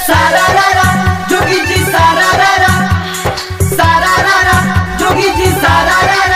सारारारा जोगी जी सारारारा सारारारा जोगी जी सारारारा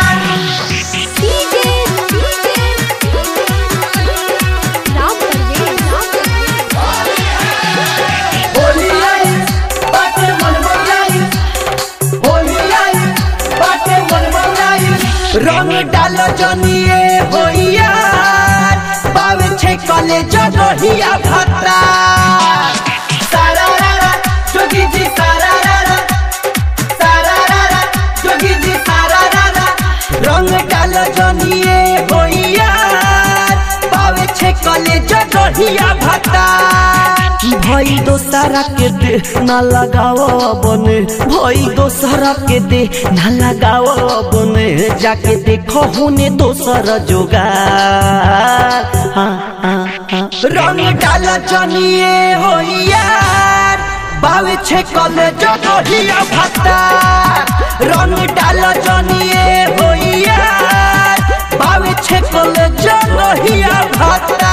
रंग डालो जनिए होइया बावे छे कले जगहिया भत्ता सारारारा जोगी जी सारारारा सारारारा जोगी जी सारारारा रंग डालो जनिए होइया बावे छे कले जगहिया भत्ता भाई दोसरा के दे ना लगाओ बने भाई दोसरा के दे ना लगाओ बने जाके देखो होने दोसर जोगार रंग डाला जनिए होइया बावे छे कले जगहिया भत्ता रंग डाला जनिए होइया बावे छे कले जगहिया भत्ता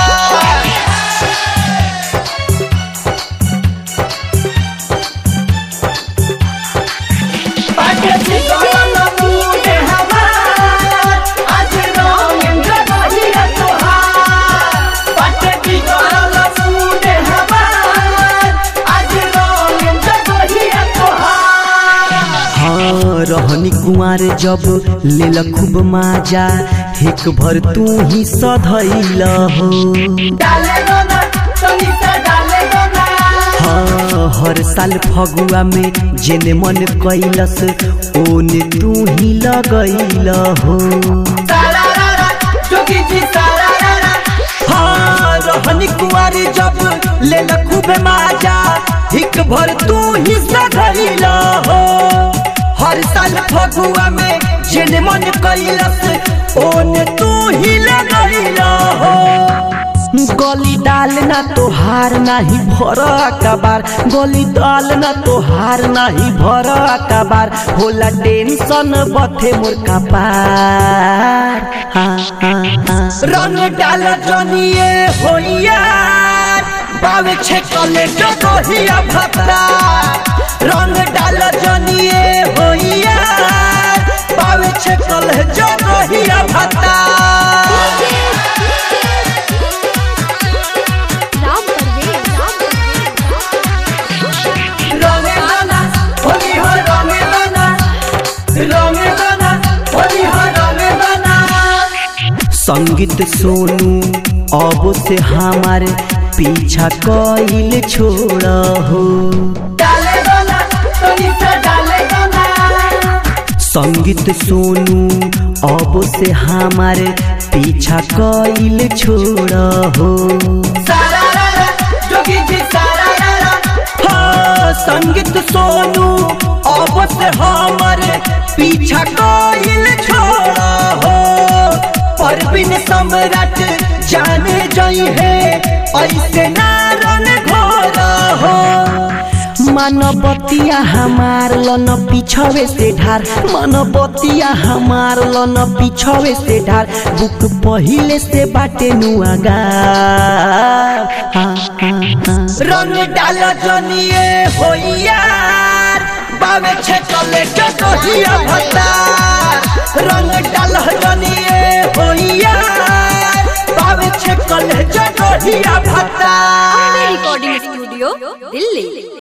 रहनी कुंवर जब लेल खूब माजा एक भर तू ही सधैल हो हर साल फगुआ में जेने मन कैलस ओने तू ही लगैल हो रहनी कुंवर जब लेल खूब माजा एक भर तू ही सधैल हो हर साल फगुआ में जेने मन कैलस ओने तू ही लगैल हो गली डाल ना तोहार नाही भर कबार गली डाल ना तोहार नाही भर कबार होला टेंशन बथे मोर कपार रंग डाल जनिए होइया बावे छे कले जगहिया भत्ता रंग डाल जनिए होइया बावे छे कले जगहिया भत्ता संगीत सोनू अब से हमारे पीछा कइल छोड़ हो संगीत सोनू अब से हमारे पीछा कइल छोड़ हो संगीत सोनू अब से हमारे पीछा कइल छोड़ हो परवीन सम्राट जाने जाई है ऐसे नारन घोर हो मानवतिया हमार लन पिछवे से ढार मानवतिया हमार लन पिछवे से ढार बुक पहिले से बाटे नुआगा रंग डाल जनिए होइया बावे छे कले जगहिया भत्ता रंग डाल जनिए होइया बावे छे कले जगहिया भत्ता रिकॉर्डिंग स्टूडियो दिल्ली।